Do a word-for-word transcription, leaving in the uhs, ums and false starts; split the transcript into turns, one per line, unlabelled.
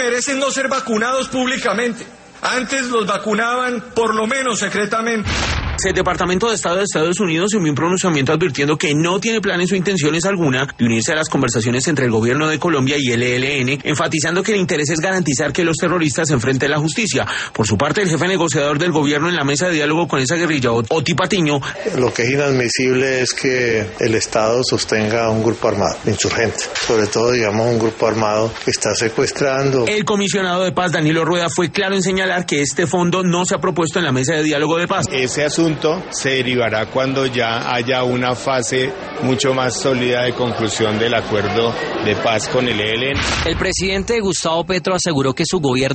merecen no ser vacunados públicamente. Antes los vacunaban por lo menos secretamente.
El Departamento de Estado de Estados Unidos envió un pronunciamiento advirtiendo que no tiene planes o intenciones alguna de unirse a las conversaciones entre el gobierno de Colombia y el E L N, enfatizando que el interés es garantizar que los terroristas se enfrenten a la justicia. Por su parte, el jefe negociador del gobierno en la mesa de diálogo con esa guerrilla, Oti Patiño.
Lo que es inadmisible es que el Estado sostenga un grupo armado, insurgente, sobre todo, digamos, un grupo armado que está secuestrando.
El comisionado de paz, Danilo Rueda, fue claro en señalar que este fondo no se ha propuesto en la mesa de diálogo de paz.
Ese asunto se derivará cuando ya haya una fase mucho más sólida de conclusión del acuerdo de paz con el E L N.
El presidente Gustavo Petro aseguró que su gobierno